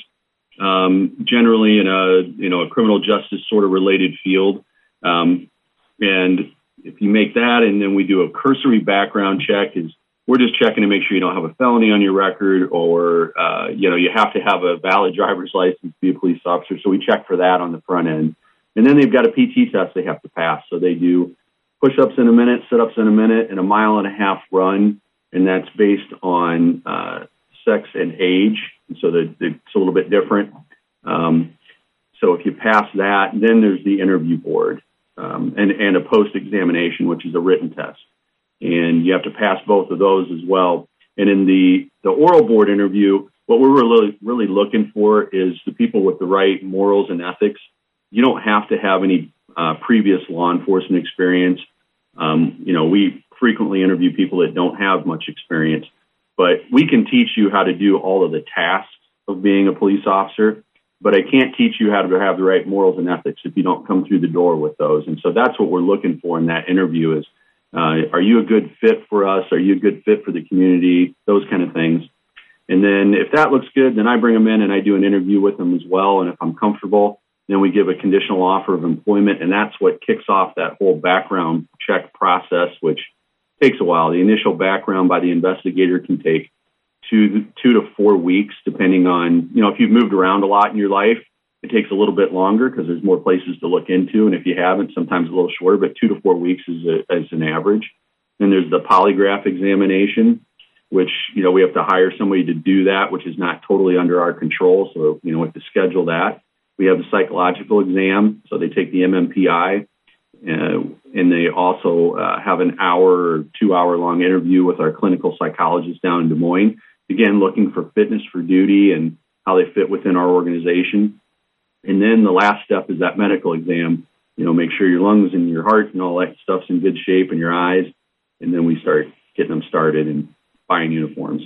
um, generally in a, you know, a criminal justice sort of related field. Um, and if you make that, and then we do a cursory background check, is we're just checking to make sure you don't have a felony on your record, or, uh, you know, you have to have a valid driver's license to be a police officer. So we check for that on the front end. And then they've got a P T test they have to pass. So they do push-ups in a minute, sit-ups in a minute, and a mile and a half run. And that's based on uh, sex and age. So that it's a little bit different. Um, so if you pass that, then there's the interview board um, and, and a post-examination, which is a written test. And you have to pass both of those as well. And in the, the oral board interview, what we're really, really looking for is the people with the right morals and ethics. You don't have to have any uh, previous law enforcement experience. Um, you know, we frequently interview people that don't have much experience, but we can teach you how to do all of the tasks of being a police officer, but I can't teach you how to have the right morals and ethics if you don't come through the door with those. And so that's what we're looking for in that interview is, Uh, are you a good fit for us? Are you a good fit for the community? Those kind of things. And then if that looks good, then I bring them in and I do an interview with them as well. And if I'm comfortable, then we give a conditional offer of employment. And that's what kicks off that whole background check process, which takes a while. The initial background by the investigator can take two, two to four weeks, depending on, you know, if you've moved around a lot in your life, it takes a little bit longer because there's more places to look into. And if you haven't, sometimes a little shorter, but two to four weeks is, a, is an average. Then there's the polygraph examination, which, you know, we have to hire somebody to do that, which is not totally under our control. So, you know, we have to schedule that. We have the psychological exam. So they take the M M P I uh, and they also uh, have an hour or two hour long interview with our clinical psychologist down in Des Moines. Again, looking for fitness for duty and how they fit within our organization. And then the last step is that medical exam, you know, make sure your lungs and your heart and all that stuff's in good shape and your eyes. And then we start getting them started and buying uniforms.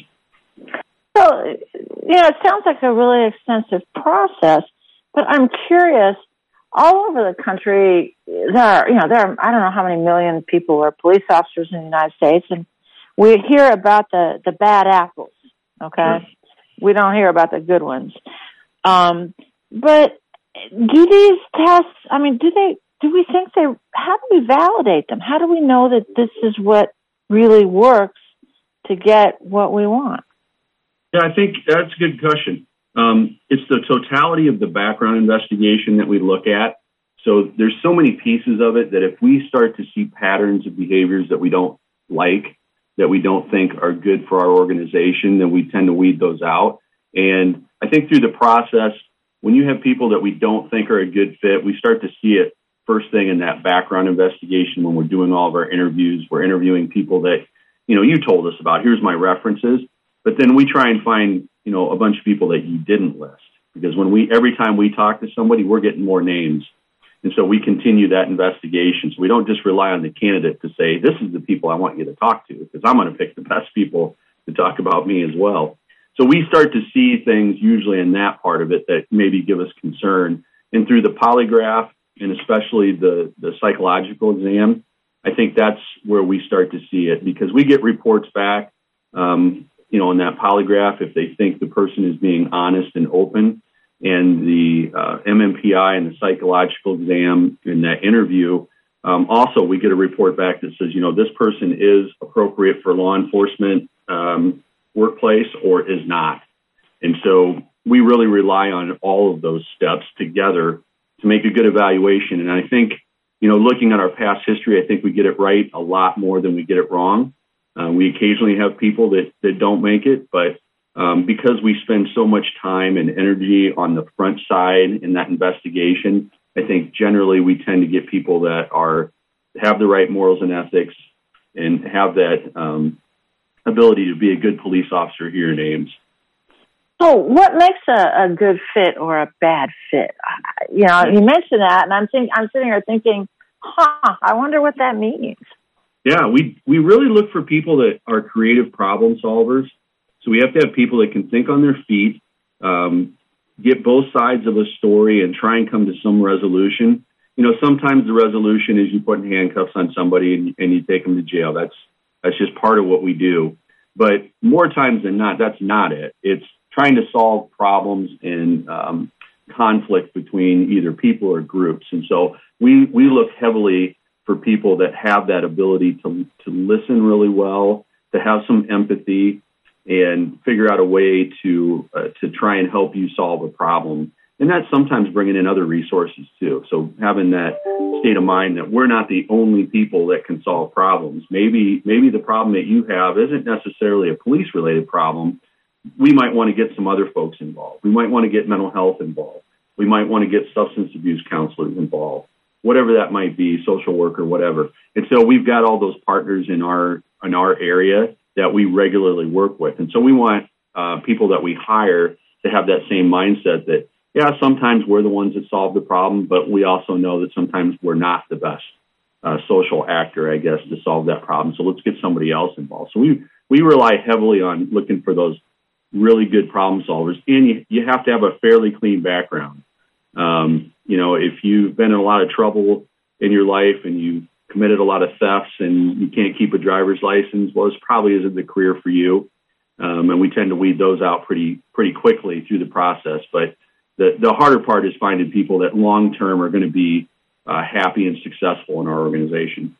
So, you know, it sounds like a really extensive process, but I'm curious, all over the country, there are, you know, there are, I don't know how many million people are police officers in the United States, and we hear about the, the bad apples, okay? Sure. We don't hear about the good ones. Um, but do these tests, I mean, do they, do we think they, how do we validate them? How do we know that this is what really works to get what we want? Yeah, I think that's a good question. Um, it's the totality of the background investigation that we look at. So there's so many pieces of it that if we start to see patterns of behaviors that we don't like, that we don't think are good for our organization, then we tend to weed those out. And I think through the process, when you have people that we don't think are a good fit, we start to see it first thing in that background investigation when we're doing all of our interviews. We're interviewing people that, you know, you told us about. Here's my references. But then we try and find, you know, a bunch of people that you didn't list. Because when we, every time we talk to somebody, we're getting more names. And so we continue that investigation. So we don't just rely on the candidate to say, this is the people I want you to talk to, because I'm going to pick the best people to talk about me as well. So we start to see things usually in that part of it that maybe give us concern. And through the polygraph, and especially the, the psychological exam, I think that's where we start to see it, because we get reports back, um, you know, in that polygraph, if they think the person is being honest and open, and the uh, M M P I and the psychological exam in that interview, um, also we get a report back that says, you know, this person is appropriate for law enforcement um, workplace or is not. And so we really rely on all of those steps together to make a good evaluation. And I think, you know, looking at our past history, I think we get it right a lot more than we get it wrong. Uh, we occasionally have people that, that don't make it, but um, because we spend so much time and energy on the front side in that investigation, I think generally we tend to get people that are have the right morals and ethics and have that um, ability to be a good police officer here in Ames. So what makes a, a good fit or a bad fit? You know, you mentioned that, and I'm think, I'm sitting here thinking, huh, I wonder what that means. Yeah, we, we really look for people that are creative problem solvers. So we have to have people that can think on their feet, um, get both sides of a story and try and come to some resolution. You know, sometimes the resolution is you put handcuffs on somebody and, and you take them to jail. That's, that's just part of what we do. But more times than not, that's not it. It's trying to solve problems and um, conflict between either people or groups. And so we, we look heavily for people that have that ability to, to listen really well, to have some empathy, and figure out a way to uh, to try and help you solve a problem. And that's sometimes bringing in other resources too. So having that state of mind that we're not the only people that can solve problems. Maybe maybe the problem that you have isn't necessarily a police-related problem. We might want to get some other folks involved. We might want to get mental health involved. We might want to get substance abuse counselors involved, whatever that might be, social worker, whatever. And so we've got all those partners in our in our area that we regularly work with. And so we want uh, people that we hire to have that same mindset that, yeah, sometimes we're the ones that solve the problem, but we also know that sometimes we're not the best uh, social actor, I guess, to solve that problem. So let's get somebody else involved. So we, we rely heavily on looking for those really good problem solvers. And you, you have to have a fairly clean background. Um, you know, if you've been in a lot of trouble in your life and you committed a lot of thefts and you can't keep a driver's license, well, this probably isn't the career for you. Um, and we tend to weed those out pretty pretty quickly through the process. But the, the harder part is finding people that long-term are going to be uh, happy and successful in our organization.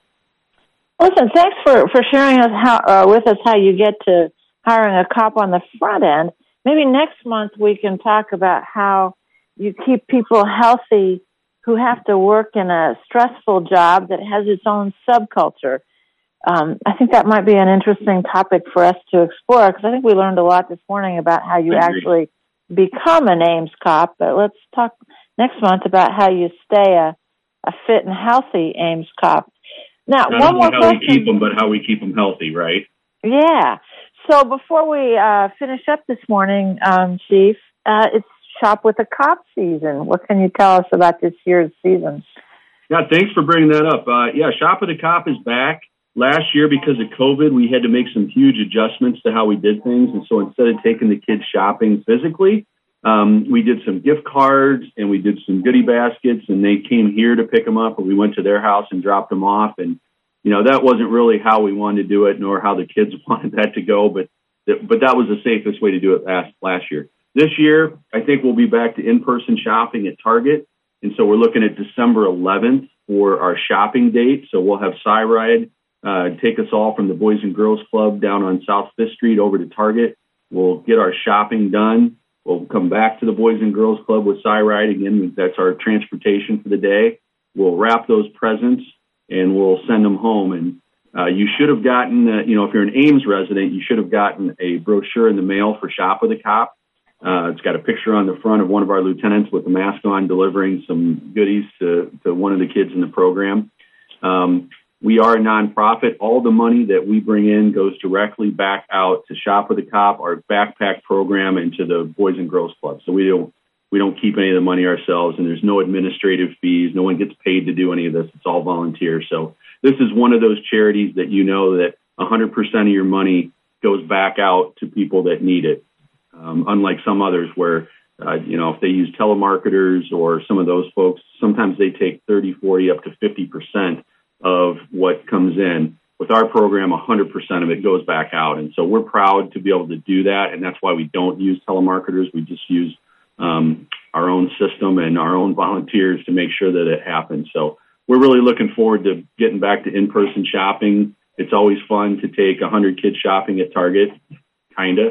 Listen, thanks for, for sharing us how, uh, with us how you get to hiring a cop on the front end. Maybe next month we can talk about how you keep people healthy who have to work in a stressful job that has its own subculture. Um, I think that might be an interesting topic for us to explore, because I think we learned a lot this morning about how you actually become an Ames cop. But let's talk next month about how you stay a, a fit and healthy Ames cop. Now, Not one more how question. we keep them, but how we keep them healthy, right? Yeah. So before we uh, finish up this morning, um, Chief, uh, it's Shop with a Cop season. What can you tell us about this year's season? Yeah, thanks for bringing that up. Uh, yeah, Shop with a Cop is back. Last year, because of COVID, we had to make some huge adjustments to how we did things. And so instead of taking the kids shopping physically, um, we did some gift cards and we did some goodie baskets, and they came here to pick them up, or we went to their house and dropped them off. And, you know, that wasn't really how we wanted to do it, nor how the kids wanted that to go. But, but that was the safest way to do it last, last year. This year, I think we'll be back to in-person shopping at Target. And so we're looking at December eleventh for our shopping date. So we'll have Cyride uh, take us all from the Boys and Girls Club down on South Fifth Street over to Target. We'll get our shopping done. We'll come back to the Boys and Girls Club with Cyride again. That's our transportation for the day. We'll wrap those presents and we'll send them home. And uh, you should have gotten, uh, you know, if you're an Ames resident, you should have gotten a brochure in the mail for Shop with a Cop. Uh, it's got a picture on the front of one of our lieutenants with a mask on delivering some goodies to, to one of the kids in the program. Um, we are a nonprofit. All the money that we bring in goes directly back out to Shop with a Cop, our backpack program, and to the Boys and Girls Club. So we don't we don't keep any of the money ourselves, and there's no administrative fees. No one gets paid to do any of this. It's all volunteer. So this is one of those charities that you know that one hundred percent of your money goes back out to people that need it. Um, unlike some others where, uh, you know, if they use telemarketers or some of those folks, sometimes they take thirty, forty, up to fifty percent of what comes in. With our program, one hundred percent of it goes back out. And so we're proud to be able to do that. And that's why we don't use telemarketers. We just use um, our own system and our own volunteers to make sure that it happens. So we're really looking forward to getting back to in-person shopping. It's always fun to take one hundred kids shopping at Target, kind of.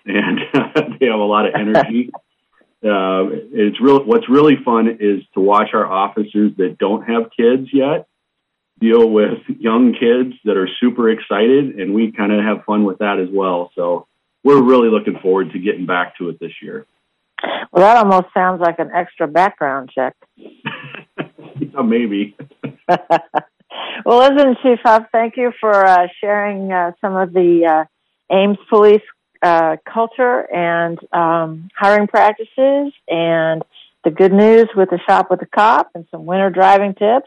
and they have a lot of energy. Uh, it's real. What's really fun is to watch our officers that don't have kids yet deal with young kids that are super excited, and we kind of have fun with that as well. So we're really looking forward to getting back to it this year. Well, that almost sounds like an extra background check. Yeah, maybe. Well, listen, Chief Huff, thank you for uh, sharing uh, some of the uh, Ames Police uh, culture and um, hiring practices and the good news with the Shop with the Cop and some winter driving tips.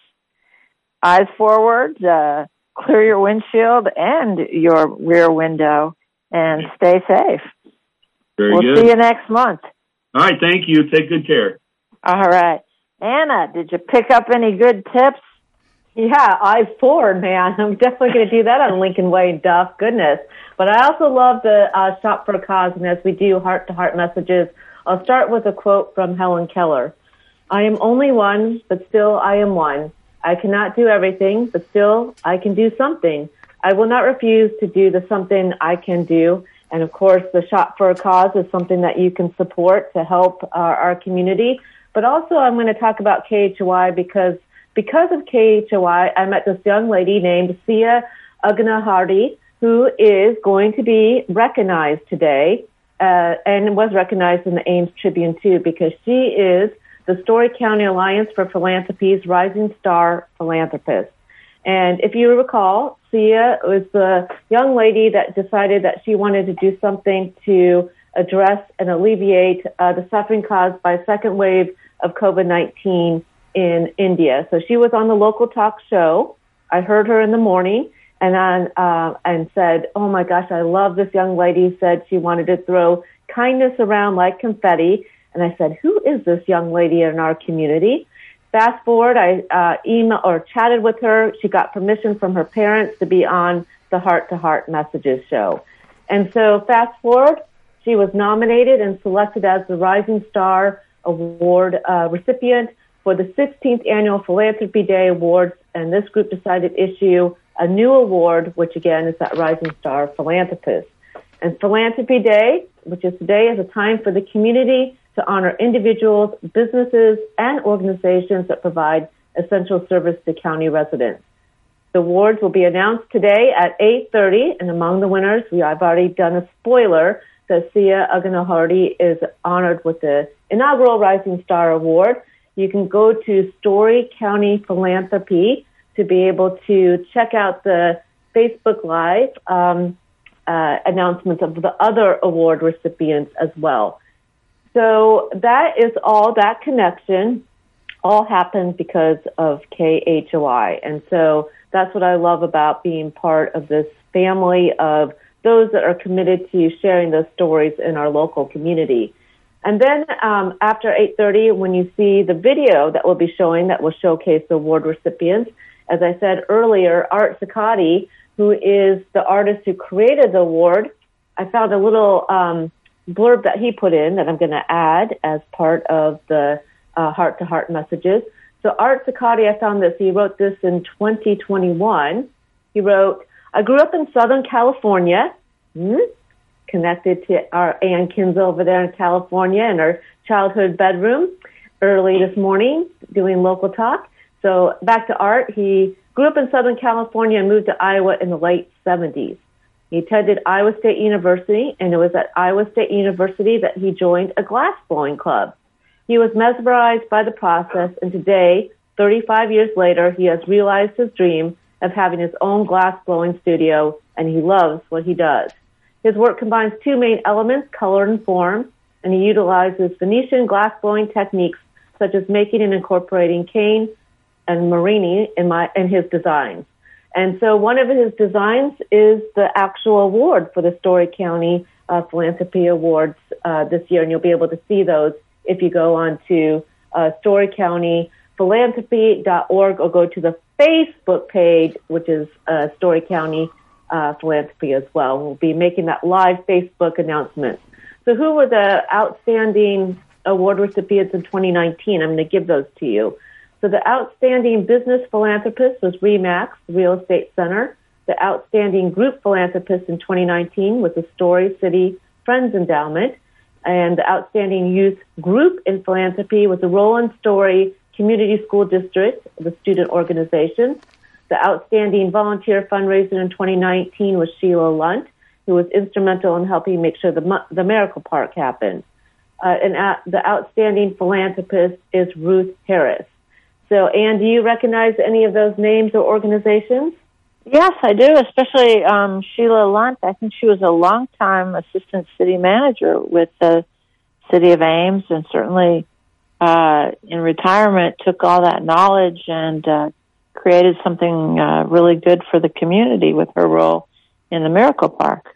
Eyes forward, uh, clear your windshield and your rear window, and stay safe. Very we'll good. We'll see you next month. All right, thank you. Take good care. All right. Anna, did you pick up any good tips? Yeah, eyes forward, man. I'm definitely going to do that on Lincoln Way and Duff. Goodness. But I also love the uh, Shop for a Cause, and as we do heart-to-heart messages, I'll start with a quote from Helen Keller. I am only one, but still I am one. I cannot do everything, but still I can do something. I will not refuse to do the something I can do. And of course, the Shop for a Cause is something that you can support to help uh, our community. But also I'm going to talk about K H O I because because of K H O I, I met this young lady named Sia Aganahardy, who is going to be recognized today uh, and was recognized in the Ames Tribune too, because she is the Story County Alliance for Philanthropy's Rising Star Philanthropist. And if you recall, Sia was the young lady that decided that she wanted to do something to address and alleviate uh, the suffering caused by a second wave of COVID nineteen in India. So she was on the local talk show. I heard her in the morning and on, uh, and said, oh my gosh, I love this young lady. Said she wanted to throw kindness around like confetti. And I said, who is this young lady in our community? Fast forward, I uh, emailed or chatted with her. She got permission from her parents to be on the Heart to Heart Messages show. And so fast forward, she was nominated and selected as the Rising Star Award uh, recipient for the sixteenth Annual Philanthropy Day Awards. And this group decided to issue a new award, which again is that Rising Star Philanthropist. And Philanthropy Day, which is today, is a time for the community to honor individuals, businesses, and organizations that provide essential service to county residents. The awards will be announced today at eight thirty, and among the winners, we I've already done a spoiler that Sia Aganahardy is honored with the inaugural Rising Star Award. You can go to Story County Philanthropy to be able to check out the Facebook Live um, uh, announcements of the other award recipients as well. So that is all, that connection all happened because of K H O I. And so that's what I love about being part of this family of those that are committed to sharing those stories in our local community. And then um, after eight thirty, when you see the video that we'll be showing that will showcase the award recipients, as I said earlier, Art Sakati, who is the artist who created the award, I found a little um, blurb that he put in that I'm going to add as part of the uh, heart-to-heart messages. So Art Sakati, I found this. He wrote this in twenty twenty-one. He wrote, I grew up in Southern California, hmm, connected to our Ann Kinzel over there in California in her childhood bedroom early this morning doing local talk. So back to Art. He grew up in Southern California and moved to Iowa in the late seventies. He attended Iowa State University, and it was at Iowa State University that he joined a glassblowing club. He was mesmerized by the process, and today, thirty-five years later, he has realized his dream of having his own glassblowing studio, and he loves what he does. His work combines two main elements, color and form, and he utilizes Venetian glassblowing techniques such as making and incorporating cane and Marini in, my, in his designs. And so one of his designs is the actual award for the Story County uh, Philanthropy Awards uh, this year, and you'll be able to see those if you go on to uh, story county philanthropy dot org or go to the Facebook page, which is uh, Story County uh, Philanthropy as well. We'll be making that live Facebook announcement. So who were the outstanding award recipients in twenty nineteen? I'm going to give those to you. So the Outstanding Business Philanthropist was RE/MAX Real Estate Center. The Outstanding Group Philanthropist in twenty nineteen was the Story City Friends Endowment. And the Outstanding Youth Group in Philanthropy was the Roland Story Community School District, the student organization. The Outstanding Volunteer Fundraiser in twenty nineteen was Sheila Lunt, who was instrumental in helping make sure the, the Miracle Park happened. Uh, and uh, the Outstanding Philanthropist is Ruth Harris. So, Ann, do you recognize any of those names or organizations? Yes, I do, especially um, Sheila Lunt. I think she was a long-time assistant city manager with the city of Ames, and certainly uh, in retirement took all that knowledge and uh, created something uh, really good for the community with her role in the Miracle Park.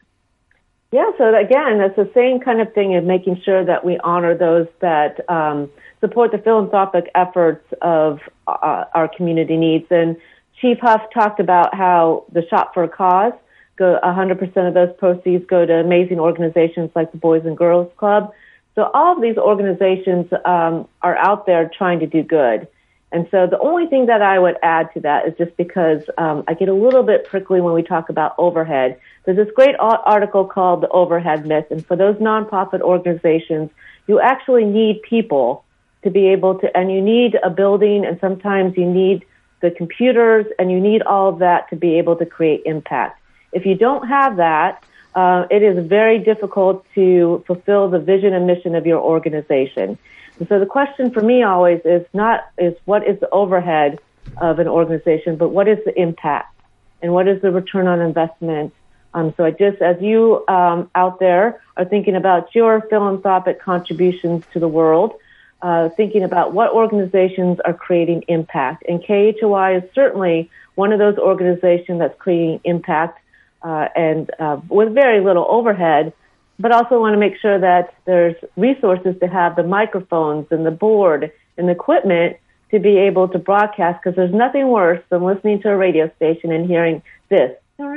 Yeah, so again, it's the same kind of thing of making sure that we honor those that um, support the philanthropic efforts of uh, our community needs. And Chief Huff talked about how the Shop for a Cause, go, one hundred percent of those proceeds go to amazing organizations like the Boys and Girls Club. So all of these organizations um, are out there trying to do good. And so the only thing that I would add to that is just because um, I get a little bit prickly when we talk about overhead. There's this great article called The Overhead Myth, and for those nonprofit organizations, you actually need people to be able to, and you need a building, and sometimes you need the computers, and you need all of that to be able to create impact. If you don't have that, uh, it is very difficult to fulfill the vision and mission of your organization. And so the question for me always is not is what is the overhead of an organization, but what is the impact and what is the return on investment? Um, so I just, as you um, out there are thinking about your philanthropic contributions to the world, uh, thinking about what organizations are creating impact. And K H O I is certainly one of those organizations that's creating impact uh, and uh, with very little overhead, but also want to make sure that there's resources to have the microphones and the board and the equipment to be able to broadcast, because there's nothing worse than listening to a radio station and hearing this.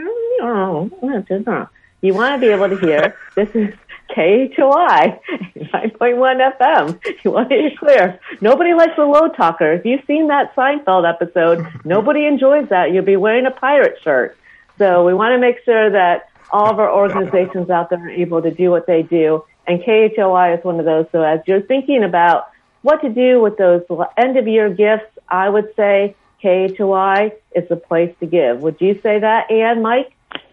You want to be able to hear, this is K H O I, nine point one F M. You want to hear it clear. Nobody likes a low talker. If you've seen that Seinfeld episode, nobody enjoys that. You'll be wearing a pirate shirt. So we want to make sure that all of our organizations out there are able to do what they do, and K H O I is one of those. So as you're thinking about what to do with those end-of-year gifts, I would say K H O I is the place to give. Would you say that, Ann, Mike?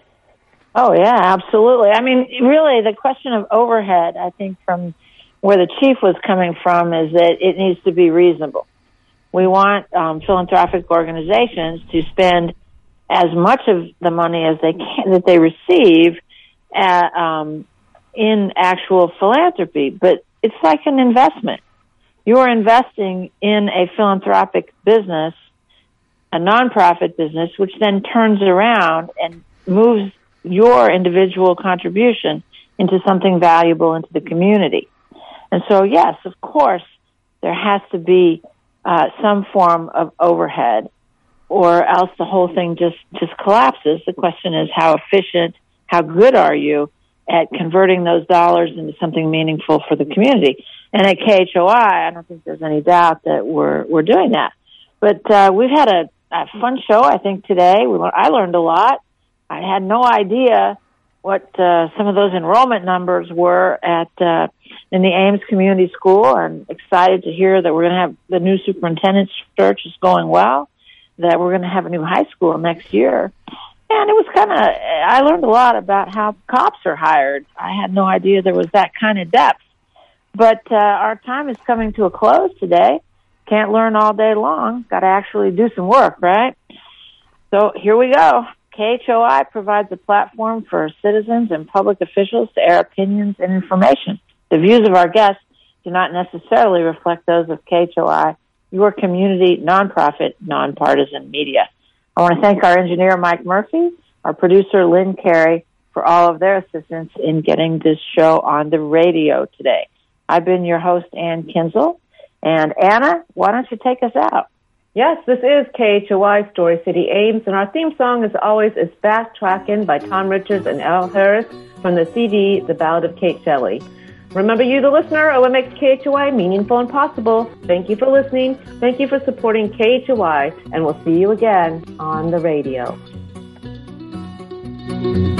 Oh, yeah, absolutely. I mean, really, the question of overhead, I think from where the chief was coming from, is that it needs to be reasonable. We want um, philanthropic organizations to spend as much of the money as they can that they receive at, um, in actual philanthropy, but it's like an investment. You are investing in a philanthropic business, a nonprofit business, which then turns around and moves your individual contribution into something valuable into the community. And so, yes, of course, there has to be uh, some form of overhead, or else the whole thing just, just collapses. The question is, how efficient, how good are you at converting those dollars into something meaningful for the community? And at K H O I, I don't think there's any doubt that we're we're doing that. But uh, we've had a, a fun show, I think, today. We I learned a lot. I had no idea what uh, some of those enrollment numbers were at uh, in the Ames Community School, and excited to hear that we're going to have the new superintendent's search is going well, that we're going to have a new high school next year. And it was kind of, I learned a lot about how cops are hired. I had no idea there was that kind of depth. But uh, our time is coming to a close today. Can't learn all day long. Got to actually do some work, right? So here we go. K H O I provides a platform for citizens and public officials to air opinions and information. The views of our guests do not necessarily reflect those of K H O I, your community, nonprofit, nonpartisan media. I want to thank our engineer, Mike Murphy, our producer, Lynn Carey, for all of their assistance in getting this show on the radio today. I've been your host, Ann Kinzel. And Anna, why don't you take us out? Yes, this is K H O I, Story City, Ames, and our theme song, as always, is Backtrackin' by Tom Richards and Al Harris from the C D, The Ballad of Kate Shelley. Remember, you, the listener, are what makes K H O I meaningful and possible. Thank you for listening. Thank you for supporting K H O I, and we'll see you again on the radio.